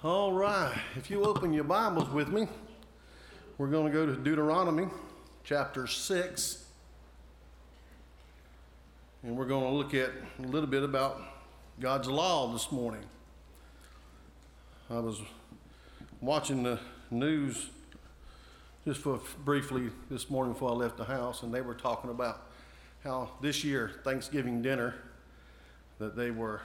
All right, if you open your Bibles with me, we're going to go to Deuteronomy chapter 6, and we're going to look at a little bit about God's law this morning. I was watching the news just briefly this morning before I left the house, and they were talking about how this year, Thanksgiving dinner, that they were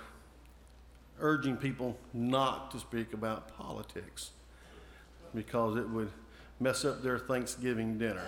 urging people not to speak about politics because it would mess up their Thanksgiving dinner.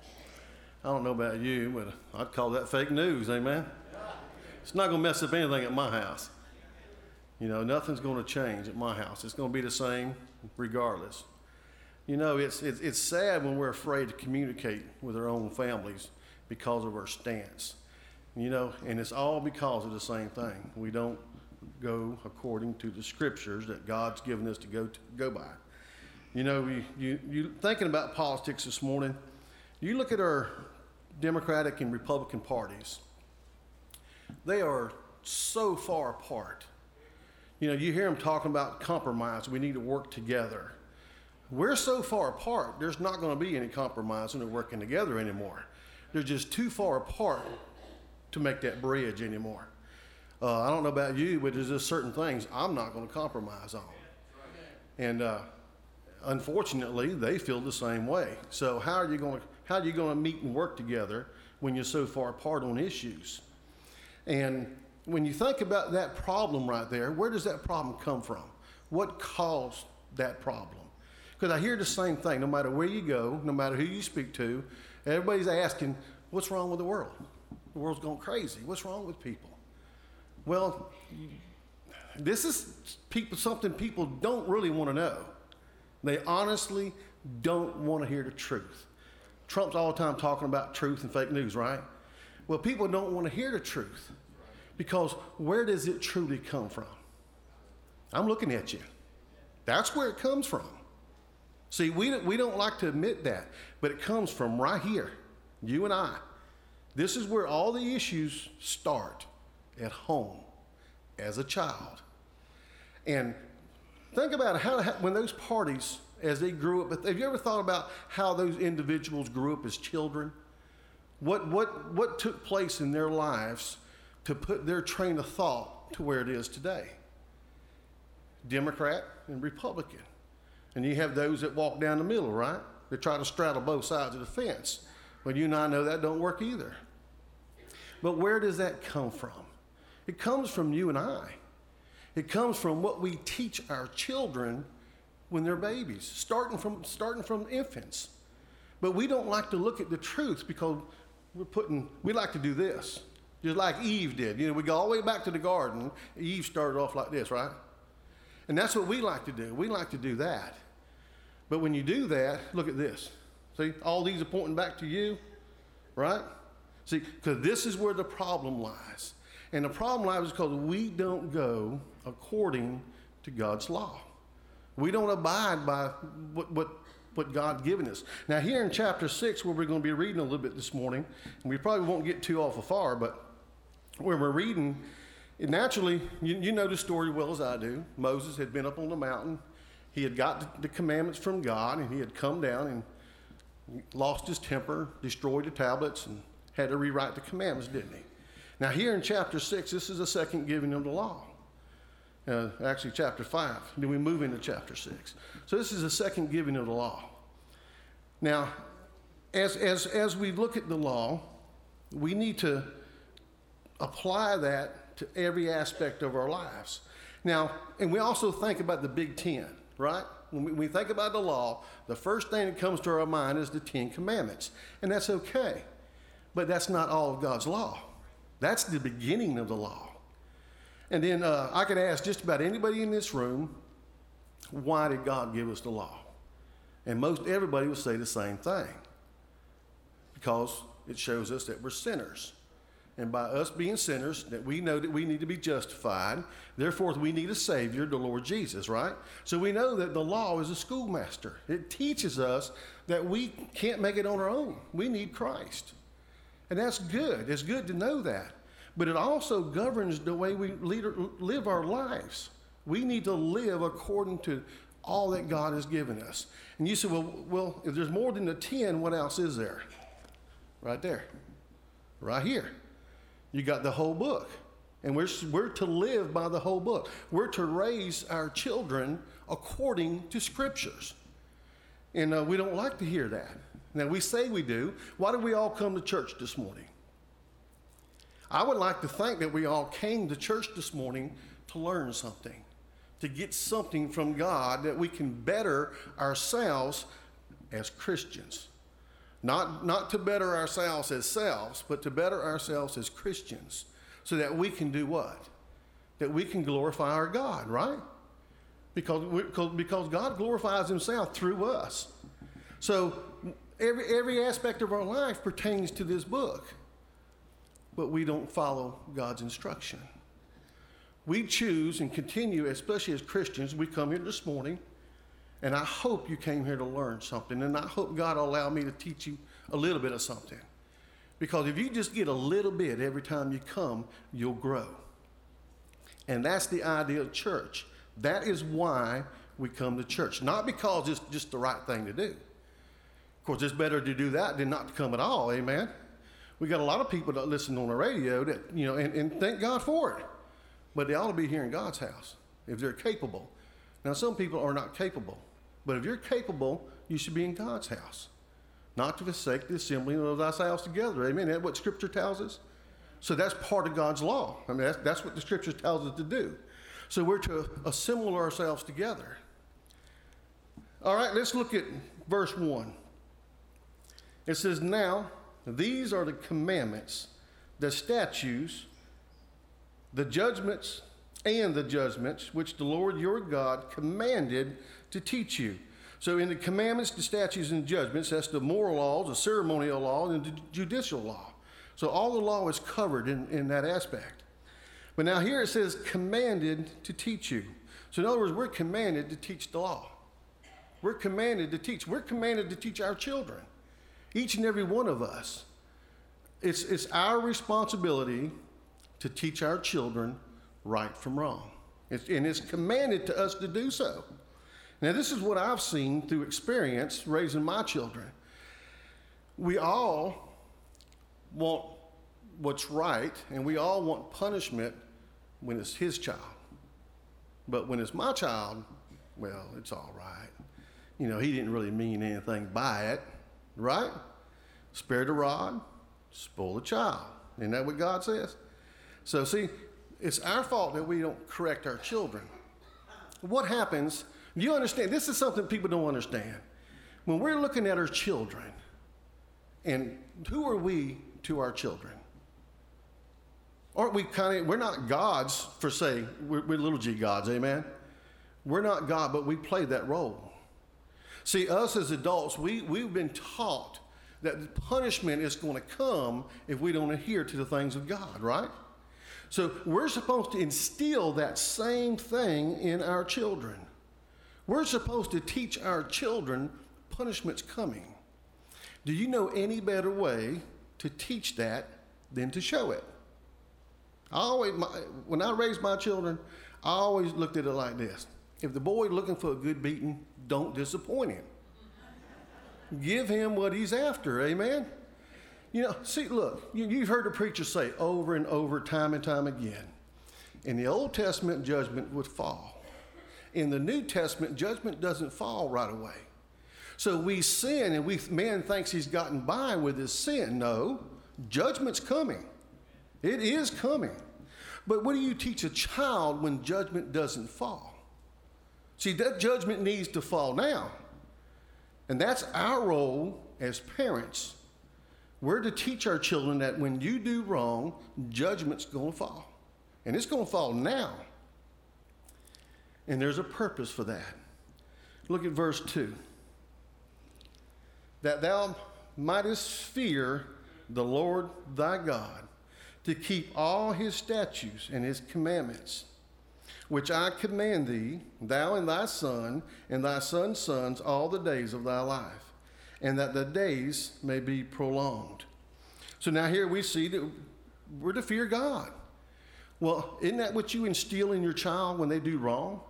I don't know about you, but I'd call that fake news, amen? It's not going to mess up anything at my house. You know, nothing's going to change at my house. It's going to be the same regardless. You know, it's sad when we're afraid to communicate with our own families because of our stance. You know, and it's all because of the same thing. We don't go according to the scriptures that God's given us to go by. You know, you thinking about politics this morning, you look at our Democratic and Republican parties. They are so far apart. You know, you hear them talking about compromise. We need to work together. We're so far apart, there's not going to be any compromising or working together anymore. They're just too far apart to make that bridge anymore. I don't know about you, but there's just certain things I'm not going to compromise on. And unfortunately, they feel the same way. So how are you going to meet and work together when you're so far apart on issues? And when you think about that problem right there, where does that problem come from? What caused that problem? Because I hear the same thing, no matter where you go, no matter who you speak to, everybody's asking, what's wrong with the world? The world's going crazy. What's wrong with people? Well, this is something people don't really want to know. They honestly don't want to hear the truth. Trump's all the time talking about truth and fake news, right? Well, people don't want to hear the truth because where does it truly come from? I'm looking at you. That's where it comes from. See, we don't like to admit that, but it comes from right here, you and I. This is where all the issues start. At home, as a child. And think about how when those parties, as they grew up, have you ever thought about how those individuals grew up as children? What took place in their lives to put their train of thought to where it is today? Democrat and Republican. And you have those that walk down the middle, right? They try to straddle both sides of the fence. Well, you and I know that don't work either. But where does that come from? It comes from you and I. It comes from what we teach our children when they're babies, starting from infants. But we don't like to look at the truth because we like to do this, just like Eve did. You know, we go all the way back to the garden. Eve started off like this, right? And that's what we like to do. We like to do that. But when you do that, look at this. See, all these are pointing back to you, right? See, because this is where the problem lies. And the problem lies because we don't go according to God's law. We don't abide by what God's given us. Now here in chapter 6, where we're going to be reading a little bit this morning, and we probably won't get too awful far, but where we're reading, naturally, you know the story well as I do. Moses had been up on the mountain. He had got the commandments from God, and he had come down and lost his temper, destroyed the tablets, and had to rewrite the commandments, didn't he? Now here in chapter 6, this is the second giving of the law. Actually chapter 5, then we move into chapter 6. So this is the second giving of the law. Now, as we look at the law, we need to apply that to every aspect of our lives. Now, and we also think about the Big Ten, right? When we think about the law, the first thing that comes to our mind is the 10 Commandments. And that's okay. But that's not all of God's law. That's the beginning of the law. And then I could ask just about anybody in this room, why did God give us the law? And most everybody would say the same thing. Because it shows us that we're sinners. And by us being sinners, that we know that we need to be justified. Therefore, we need a Savior, the Lord Jesus, right? So we know that the law is a schoolmaster. It teaches us that we can't make it on our own. We need Christ. And that's good. It's good to know that. But it also governs the way we live our lives. We need to live according to all that God has given us. And you say, well, if there's more than the 10, what else is there? Right there. Right here. You got the whole book. And we're to live by the whole book. We're to raise our children according to scriptures. And we don't like to hear that. Now, we say we do. Why did we all come to church this morning? I would like to think that we all came to church this morning to learn something, to get something from God that we can better ourselves as Christians. Not to better ourselves as selves, but to better ourselves as Christians, so that we can do what? That we can glorify our God, right? Because God glorifies himself through us. So every aspect of our life pertains to this book, but we don't follow God's instruction. We choose and continue, especially as Christians, we come here this morning, and I hope you came here to learn something, and I hope God will allow me to teach you a little bit of something. Because if you just get a little bit every time you come, you'll grow. And that's the idea of church. That is why we come to church. Not because it's just the right thing to do. Of course, it's better to do that than not to come at all, amen? We got a lot of people that listen on the radio that, and thank God for it. But they ought to be here in God's house if they're capable. Now, some people are not capable. But if you're capable, you should be in God's house. Not to forsake the assembling of ourselves together. Amen. That's what Scripture tells us. So that's part of God's law. I mean, that's what the Scripture tells us to do. So we're to assemble ourselves together. All right, let's look at verse 1. It says, now, these are the commandments, the statutes, the judgments, and the judgments which the Lord your God commanded to teach you. So in the commandments, the statutes, and judgments, that's the moral laws, the ceremonial law, and the judicial law. So all the law is covered in that aspect. But now here it says commanded to teach you. So in other words, we're commanded to teach the law. We're commanded to teach. We're commanded to teach our children. Each and every one of us. It's our responsibility to teach our children right from wrong. And it's commanded to us to do so. Now, this is what I've seen through experience raising my children. We all want what's right, and we all want punishment when it's his child. But when it's my child, well, it's all right. He didn't really mean anything by it, right? Spare the rod, spoil the child. Isn't that what God says? So, see, it's our fault that we don't correct our children. What happens? Do you understand? This is something people don't understand. When we're looking at our children, and who are we to our children? Aren't we we're not gods for say, we're little g gods, amen? We're not God, but we play that role. See, us as adults, we've been taught that punishment is going to come if we don't adhere to the things of God, right? So we're supposed to instill that same thing in our children. We're supposed to teach our children punishment's coming. Do you know any better way to teach that than to show it? When I raised my children, I always looked at it like this. If the boy looking for a good beating, don't disappoint him. Give him what he's after, amen? See, look, you've heard the preacher say over and over, time and time again, in the Old Testament, judgment would fall. In the New Testament, judgment doesn't fall right away. So we sin, and man thinks he's gotten by with his sin. No, judgment's coming. It is coming. But what do you teach a child when judgment doesn't fall? See, that judgment needs to fall now. And that's our role as parents. We're to teach our children that when you do wrong, judgment's going to fall. And it's going to fall now. And there's a purpose for that. Look at verse 2. That thou mightest fear the Lord thy God, to keep all his statutes and his commandments, which I command thee, thou and thy son, and thy son's sons, all the days of thy life, and that the days may be prolonged. So now here we see that we're to fear God. Well, isn't that what you instill in your child when they do wrong?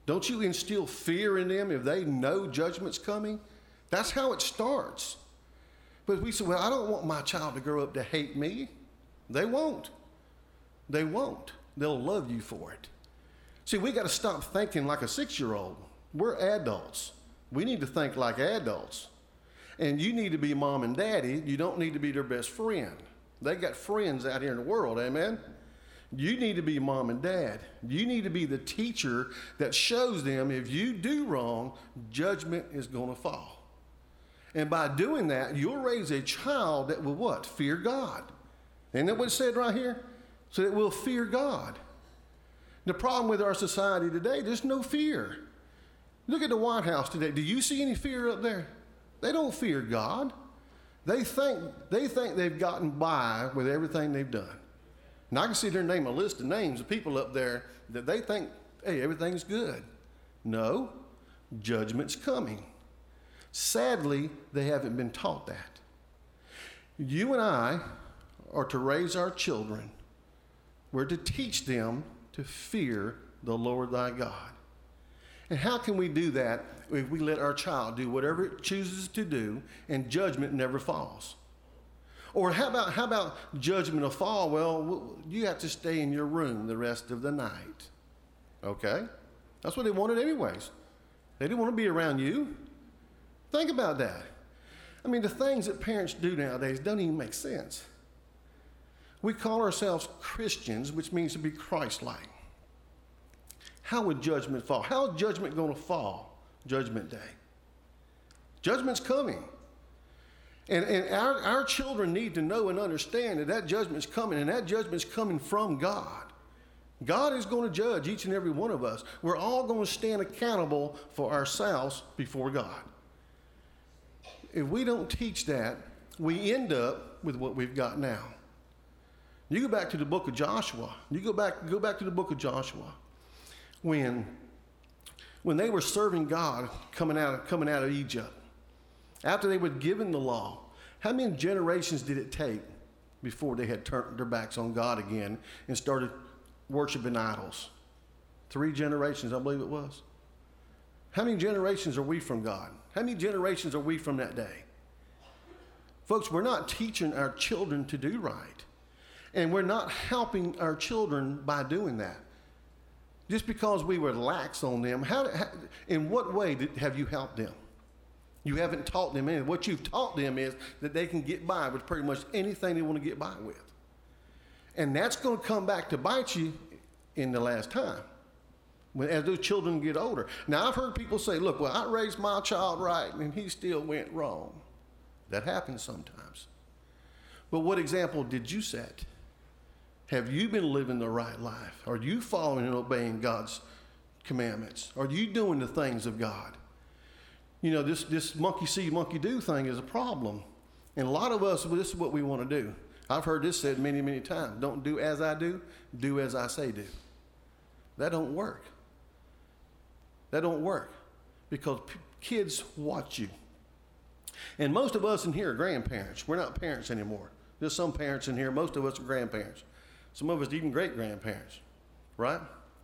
Don't you instill fear in them if they know judgment's coming? That's how it starts. But we say, well, I don't want my child to grow up to hate me. They won't. They won't. They'll love you for it. See, we got to stop thinking like a 6-year-old. We're adults. We need to think like adults. And you need to be mom and daddy. You don't need to be their best friend. They got friends out here in the world, amen? You need to be mom and dad. You need to be the teacher that shows them if you do wrong, judgment is going to fall. And by doing that, you'll raise a child that will what? Fear God. Isn't that what it said right here? So that we'll fear God. The problem with our society today, there's no fear. Look at the White House today. Do you see any fear up there? They don't fear God. They think they've gotten by with everything they've done. And I can sit there and name a list of names of people up there that they think, hey, everything's good. No, judgment's coming. Sadly, they haven't been taught that. You and I are to raise our children. We're to teach them to fear the Lord thy God. And how can we do that if we let our child do whatever it chooses to do and judgment never falls? Or how about judgment will fall? Well, you have to stay in your room the rest of the night. Okay? That's what they wanted anyways. They didn't want to be around you. Think about that. I mean, the things that parents do nowadays don't even make sense. We call ourselves Christians, which means to be Christ-like. How would judgment fall? How is judgment going to fall? Judgment day. Judgment's coming. And our children need to know and understand that judgment's coming, and that judgment's coming from God. God is going to judge each and every one of us. We're all going to stand accountable for ourselves before God. If we don't teach that, we end up with what we've got now. You go back to the book of Joshua. You go back to the book of Joshua. When they were serving God coming out of Egypt, after they were given the law, how many generations did it take before they had turned their backs on God again and started worshiping idols? 3 generations, I believe it was. How many generations are we from God? How many generations are we from that day? Folks, we're not teaching our children to do right. And we're not helping our children by doing that. Just because we were lax on them, in what way have you helped them? You haven't taught them anything. What you've taught them is that they can get by with pretty much anything they want to get by with. And that's going to come back to bite you in the last time, as those children get older. Now, I've heard people say, look, well, I raised my child right, and he still went wrong. That happens sometimes. But what example did you set? Have you been living the right life? Are you following and obeying God's commandments? Are you doing the things of God? You know, this monkey see, monkey do thing is a problem. And a lot of us, this is what we want to do. I've heard this said many, many times. Don't do as I do as I say do. That don't work. That don't work because kids watch you. And most of us in here are grandparents. We're not parents anymore. There's some parents in here. Most of us are grandparents. Some of us even great-grandparents, right?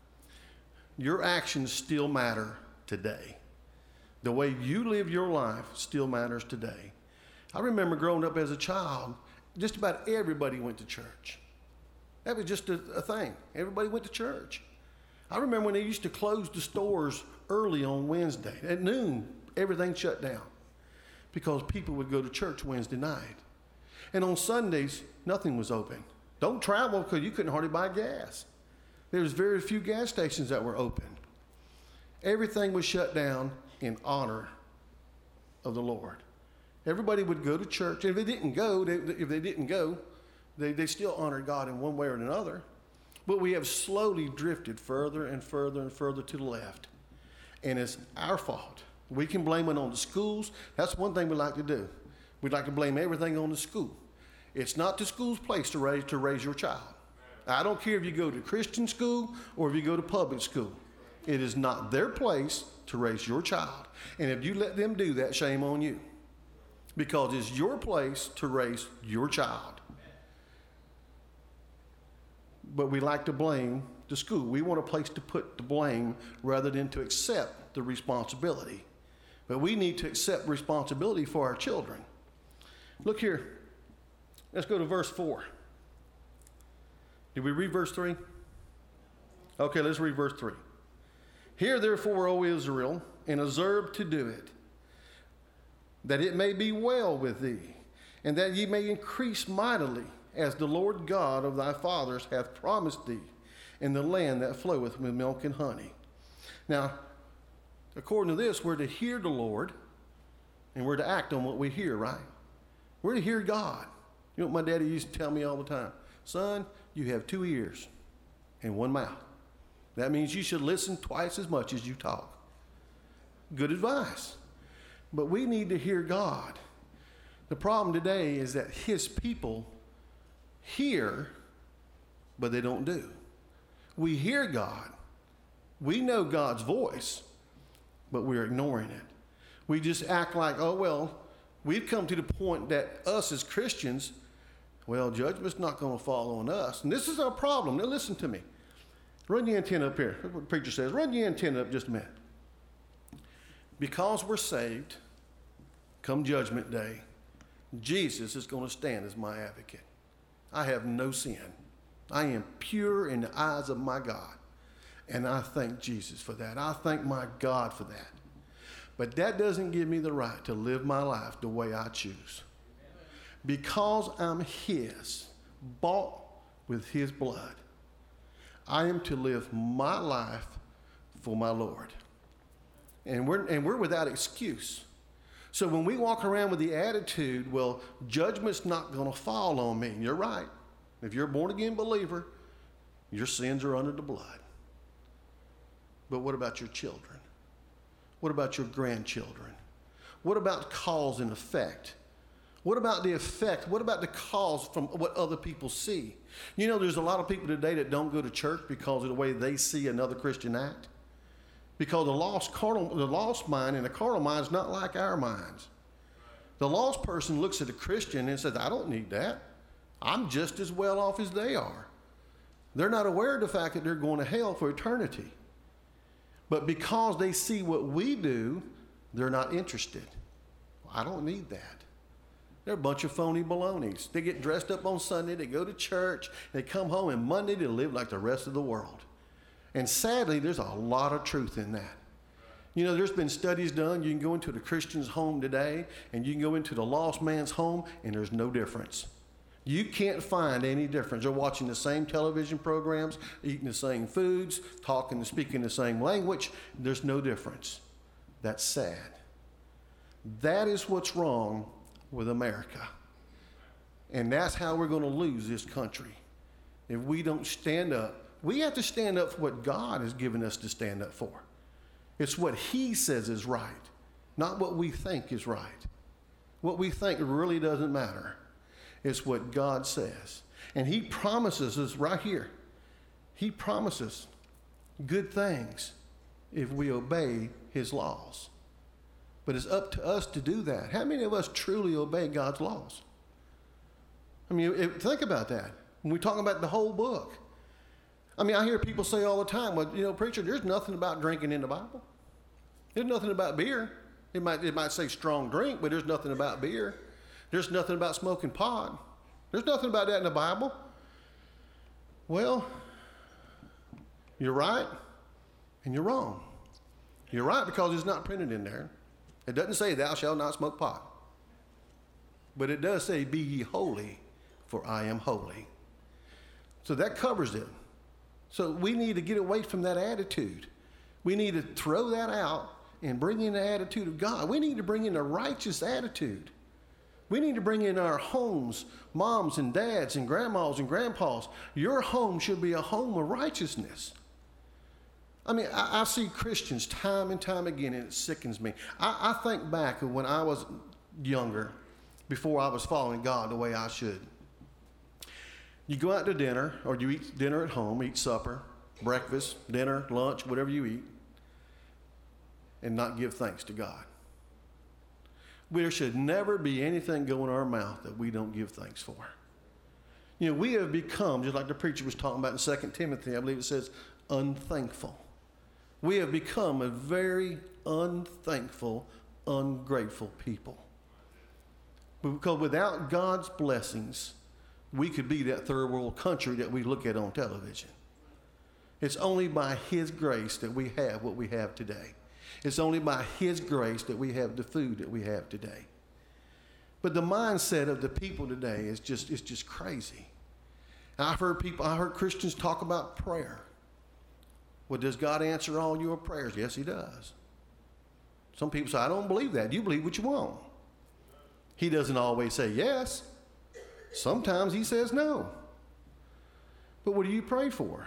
Your actions still matter today. The way you live your life still matters today. I remember growing up as a child, just about everybody went to church. That was just a thing. Everybody went to church. I remember when they used to close the stores early on Wednesday. At noon, everything shut down because people would go to church Wednesday night. And on Sundays, nothing was open. Don't travel because you couldn't hardly buy gas. There was very few gas stations that were open. Everything was shut down in honor of the Lord. Everybody would go to church. If they didn't go, they still honored God in one way or another. But we have slowly drifted further and further and further to the left. And it's our fault. We can blame it on the schools. That's one thing we like to do. We'd like to blame everything on the school. It's not the school's place to raise your child. I don't care if you go to Christian school or if you go to public school. It is not their place to raise your child. And if you let them do that, shame on you. Because it's your place to raise your child. But we like to blame the to school. We want a place to put the blame rather than to accept the responsibility. But we need to accept responsibility for our children. Look here. Let's go to verse 4. Did we read verse 3? Okay, let's read verse 3. Hear therefore, O Israel, and observe to do it, that it may be well with thee, and that ye may increase mightily, as the Lord God of thy fathers hath promised thee, in the land that floweth with milk and honey. Now, according to this, we're to hear the Lord, and we're to act on what we hear, right? We're to hear God. You know what my daddy used to tell me all the time? Son, you have 2 ears and 1 mouth. That means you should listen twice as much as you talk. Good advice. But we need to hear God. The problem today is that his people hear, but they don't do. We hear God. We know God's voice, but we're ignoring it. We just act like, oh, well, we've come to the point that us as Christians, well, judgment's not going to fall on us. And this is our problem. Now listen to me. Run your antenna up here. That's what the preacher says. Run your antenna up just a minute. Because we're saved, come judgment day, Jesus is going to stand as my advocate. I have no sin. I am pure in the eyes of my God. And I thank Jesus for that. I thank my God for that. But that doesn't give me the right to live my life the way I choose. Because I'm his, bought with his blood, I am to live my life for my Lord. And we're without excuse. So when we walk around with the attitude, well, judgment's not going to fall on me. You're right. If you're a born-again believer, your sins are under the blood. But what about your children? What about your grandchildren? What about cause and effect? What about the effect? What about the cause from what other people see? You know, there's a lot of people today that don't go to church because of the way they see another Christian act. Because the lost mind and the carnal mind is not like our minds. The lost person looks at a Christian and says, I don't need that. I'm just as well off as they are. They're not aware of the fact that they're going to hell for eternity. But because they see what we do, they're not interested. I don't need that. They're a bunch of phony balonies. They get dressed up on Sunday, they go to church, they come home, and Monday they live like the rest of the world. And sadly, there's a lot of truth in that. You know, there's been studies done. You can go into the Christian's home today, and you can go into the lost man's home, and there's no difference. You can't find any difference. They're watching the same television programs, eating the same foods, talking and speaking the same language. There's no difference. That's sad. That is what's wrong with America. And that's how we're going to lose this country. If we don't stand up, we have to stand up for what God has given us to stand up for. It's what he says is right, not what we think is right. What we think really doesn't matter. It's what God says. And he promises us right here. He promises good things if we obey his laws. But it's up to us to do that. How many of us truly obey God's laws? I mean, think about that. When we talk about the whole book. I mean, I hear people say all the time, well, you know, preacher, there's nothing about drinking in the Bible. There's nothing about beer. It might say strong drink, but there's nothing about beer. There's nothing about smoking pot. There's nothing about that in the Bible. Well, you're right and you're wrong. You're right because it's not printed in there. It doesn't say thou shalt not smoke pot. But it does say be ye holy, for I am holy. So that covers it. So we need to get away from that attitude. We need to throw that out and bring in the attitude of God. We need to bring in a righteous attitude. We need to bring in our homes, moms and dads and grandmas and grandpas. Your home should be a home of righteousness. I mean, I see Christians time and time again, and it sickens me. I think back of when I was younger, before I was following God the way I should. You go out to dinner, or you eat dinner at home, eat supper, breakfast, dinner, lunch, whatever you eat, and not give thanks to God. There should never be anything go in our mouth that we don't give thanks for. You know, we have become, just like the preacher was talking about in 2 Timothy, I believe it says, unthankful. We have become a very unthankful, ungrateful people. Because without God's blessings, we could be that third world country that we look at on television. It's only by His grace that we have what we have today. It's only by His grace that we have the food that we have today. But the mindset of the people today is just crazy. I heard Christians talk about prayer. Well, does God answer all your prayers? Yes, He does. Some people say, I don't believe that. You believe what you want. He doesn't always say yes. Sometimes He says no. But what do you pray for?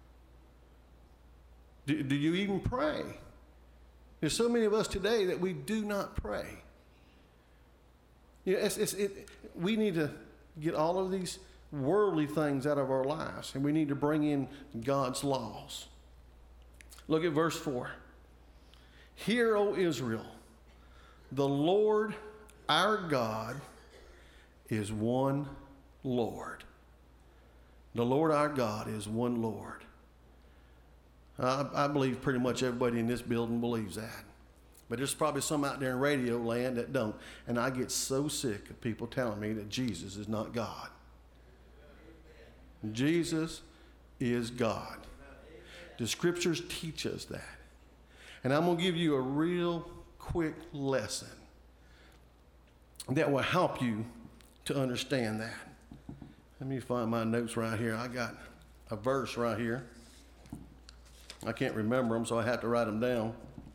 Do you even pray? There's so many of us today that we do not pray. You know, we need to get all of these worldly things out of our lives, and we need to bring in God's laws. Look at verse 4. Hear, O Israel, the Lord our God is one Lord. The Lord our God is one Lord. I believe pretty much everybody in this building believes that. But there's probably some out there in radio land that don't. And I get so sick of people telling me that Jesus is not God. Jesus is God. The scriptures teach us that. And I'm going to give you a real quick lesson that will help you to understand that. Let me find my notes right here. I got a verse right here. I can't remember them, so I have to write them down.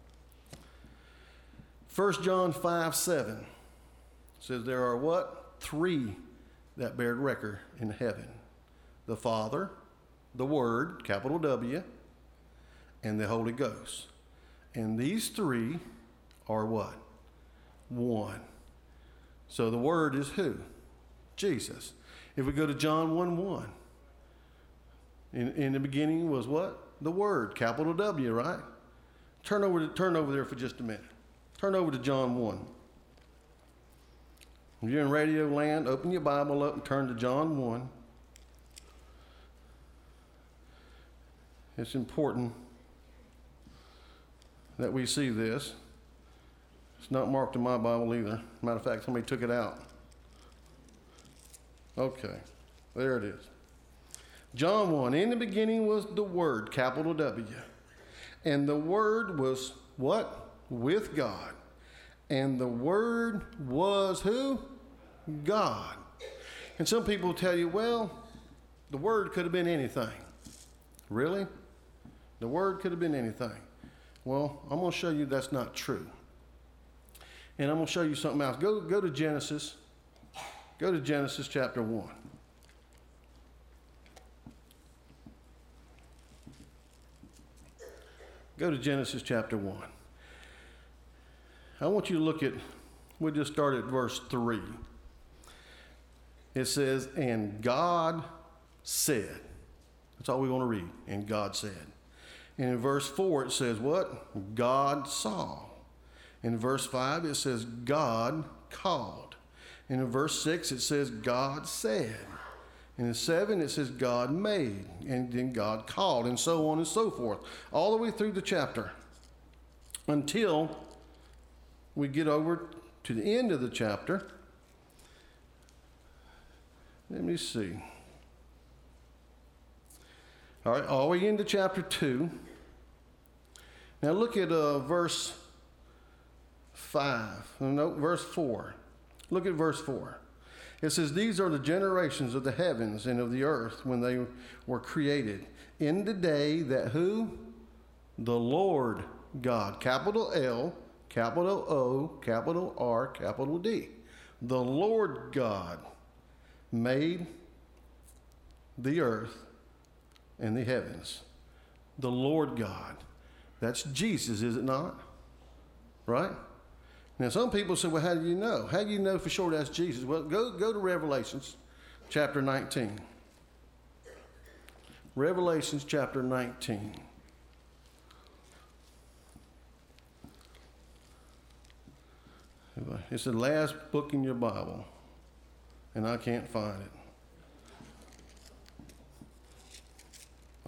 1 John 5:7 says there are what? 3 that bear record in heaven. The Father, the Word, capital W, and the Holy Ghost. And these 3 are what? One. So the Word is who? Jesus. If we go to John 1:1, in the beginning was what? The Word, capital W, right? Turn over there for just a minute. Turn over to John 1. If you're in radio land, open your Bible up and turn to John 1. It's important that we see this. It's not marked in my Bible either. Matter of fact, somebody took it out. Okay, there it is. John 1, in the beginning was the Word, capital W. And the Word was what? With God. And the Word was who? God. And some people tell you, well, the Word could have been anything. Really? The Word could have been anything. Well, I'm going to show you that's not true. And I'm going to show you something else. Go to Genesis. Go to Genesis chapter 1. Go to Genesis chapter 1. I want you to look at, we'll just start at verse 3. It says, and God said. That's all we want to read. And God said. And in verse 4 it says what? God saw. In verse 5 it says God called. And in verse 6 it says God said. And in 7 it says God made. And then God called. And so on and so forth. All the way through the chapter. Until we get over to the end of the chapter. Let me see. All right, all the way into chapter 2. Now look at verse 5. No, verse 4. Look at verse 4. It says, these are the generations of the heavens and of the earth when they were created. In the day that who? The Lord God, capital L, capital O, capital R, capital D. The Lord God made the earth and the heavens. The Lord God. That's Jesus, is it not? Right? Now, some people say, well, how do you know? How do you know for sure that's Jesus? Well, go to Revelations chapter 19. Revelations chapter 19. It's the last book in your Bible, and I can't find it.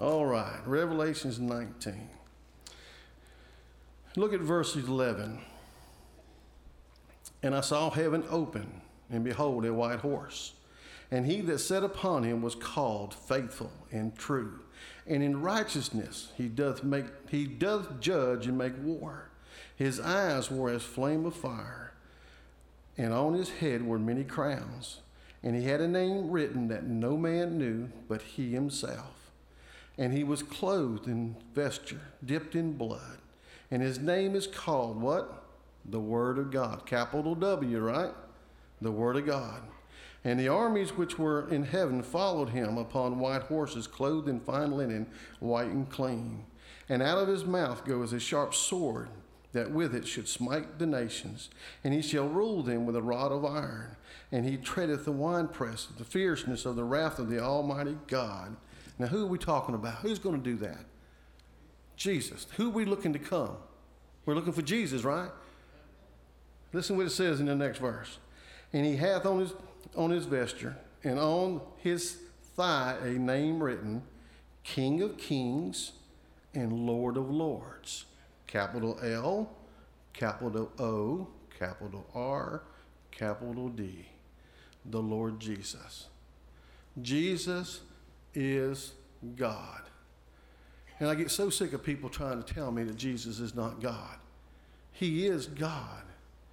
All right, Revelations 19. Look at verse 11. And I saw heaven open, and behold, a white horse. And he that sat upon him was called Faithful and True. And in righteousness he doth judge and make war. His eyes were as flame of fire, and on his head were many crowns. And he had a name written that no man knew but he himself. And he was clothed in vesture dipped in blood. And his name is called what? The Word of God. Capital W, right? The Word of God. And the armies which were in heaven followed him upon white horses, clothed in fine linen, white and clean. And out of his mouth goes a sharp sword, that with it should smite the nations. And he shall rule them with a rod of iron. And he treadeth the winepress of the fierceness of the wrath of the Almighty God. Now, who are we talking about? Who's going to do that? Jesus. Who are we looking to come? We're looking for Jesus, right? Listen what it says in the next verse. And he hath on his vesture and on his thigh a name written, King of Kings and Lord of Lords. Capital L, capital O, capital R, capital D. The Lord Jesus. Jesus is God. And I get so sick of people trying to tell me that Jesus is not God. He is God.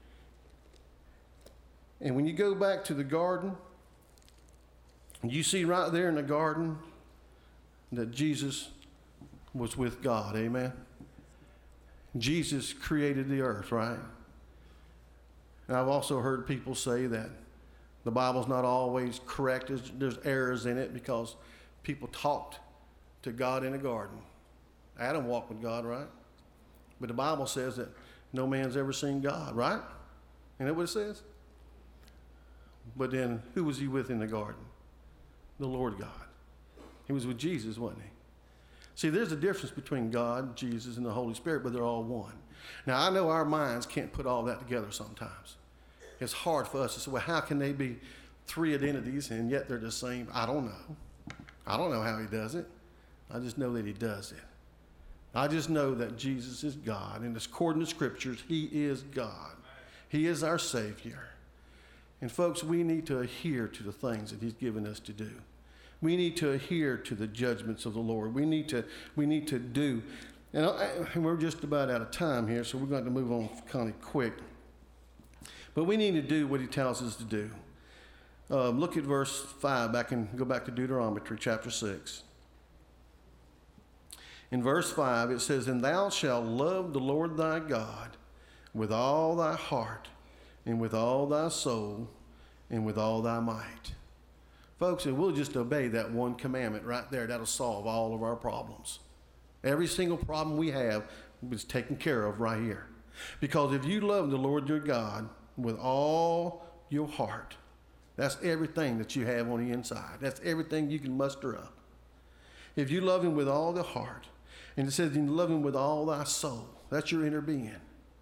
And when you go back to the garden, you see right there in the garden that Jesus was with God. Amen. Jesus created the earth, right? And I've also heard people say that the Bible's not always correct. There's errors in it because people talked to God in a garden. Adam walked with God, right? But the Bible says that no man's ever seen God, right? Isn't that what it says? But then who was he with in the garden? The Lord God. He was with Jesus, wasn't he? See, there's a difference between God, Jesus, and the Holy Spirit, but they're all one. Now, I know our minds can't put all that together sometimes. It's hard for us to say, well, how can they be three identities and yet they're the same? I don't know. I don't know how he does it. I just know that he does it. I just know that Jesus is God, and according to Scriptures, he is God. He is our Savior. And folks, we need to adhere to the things that he's given us to do. We need to adhere to the judgments of the Lord. We need to do. And we're just about out of time here, so we're going to move on kind of quick. But we need to do what he tells us to do. Look at verse 5, go back to Deuteronomy chapter 6. In verse 5, it says, And thou shalt love the Lord thy God with all thy heart, and with all thy soul, and with all thy might. Folks, if we'll just obey that one commandment right there, that'll solve all of our problems. Every single problem we have is taken care of right here. Because if you love the Lord your God with all your heart, that's everything that you have on the inside. That's everything you can muster up. If you love him with all the heart, and it says you love him with all thy soul, that's your inner being,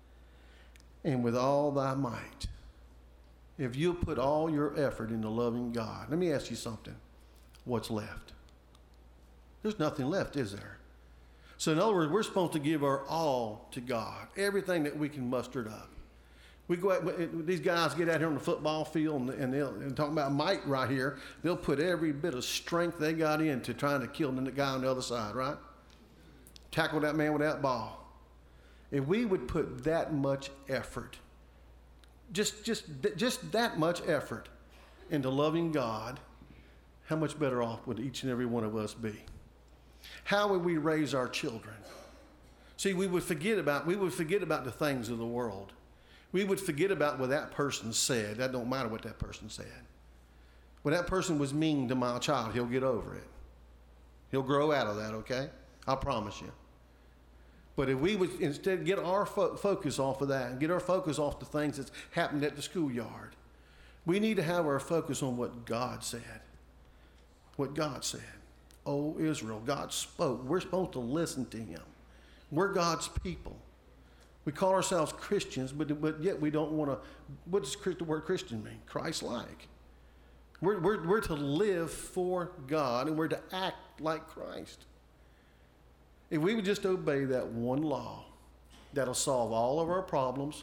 and with all thy might. If you'll put all your effort into loving God, let me ask you something. What's left? There's nothing left, is there? So in other words, we're supposed to give our all to God, everything that we can muster up. We go out, these guys get out here on the football field and talking about might right here. They'll put every bit of strength they got into trying to kill the guy on the other side, right? Tackle that man with that ball. If we would put that much effort, just that much effort into loving God, how much better off would each and every one of us be? How would we raise our children? See, we would forget about the things of the world. We would forget about what that person said. That don't matter what that person said. When that person was mean to my child, he'll get over it. He'll grow out of that, okay? I promise you. But if we would instead get our focus off of that and get our focus off the things that's happened at the schoolyard, we need to have our focus on what God said. What God said. Oh, Israel, God spoke. We're supposed to listen to him. We're God's people. We call ourselves Christians, but yet we don't want to. What does the word Christian mean? Christ-like. We're to live for God, and we're to act like Christ. If we would just obey that one law, that'll solve all of our problems.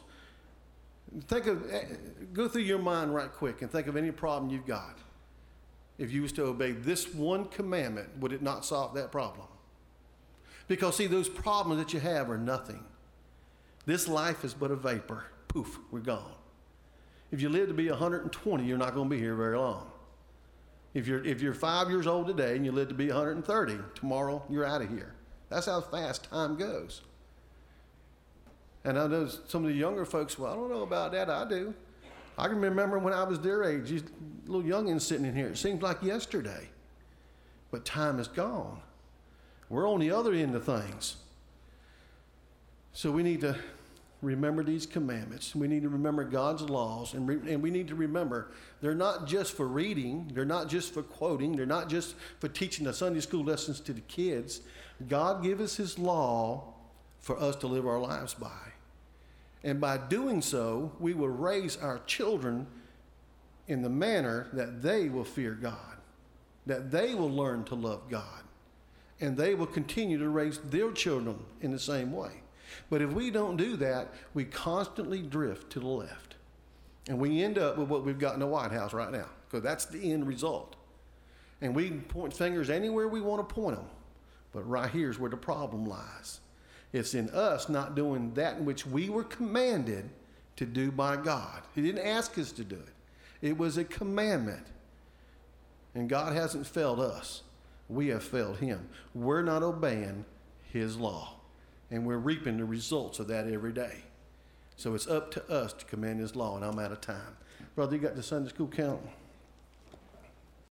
Go through your mind right quick and think of any problem you've got. If you was to obey this one commandment, would it not solve that problem? Because see, those problems that you have are nothing. This life is but a vapor. Poof, we're gone. If you live to be 120, you're not going to be here very long. If you're 5 years old today and you live to be 130, tomorrow you're out of here. That's how fast time goes. And I know some of the younger folks, well, I don't know about that. I do. I can remember when I was their age, these little youngins sitting in here. It seems like yesterday. But time is gone. We're on the other end of things. So we need to remember these commandments. We need to remember God's laws. And we need to remember they're not just for reading. They're not just for quoting. They're not just for teaching the Sunday school lessons to the kids. God gave us his law for us to live our lives by. And by doing so, we will raise our children in the manner that they will fear God, that they will learn to love God, and they will continue to raise their children in the same way. But if we don't do that, we constantly drift to the left. And we end up with what we've got in the White House right now, because that's the end result. And we can point fingers anywhere we want to point them, but right here's where the problem lies. It's in us not doing that in which we were commanded to do by God. He didn't ask us to do it. It was a commandment. And God hasn't failed us. We have failed him. We're not obeying his law. And we're reaping the results of that every day. So it's up to us to command his law, and I'm out of time. Brother, you got the Sunday school count?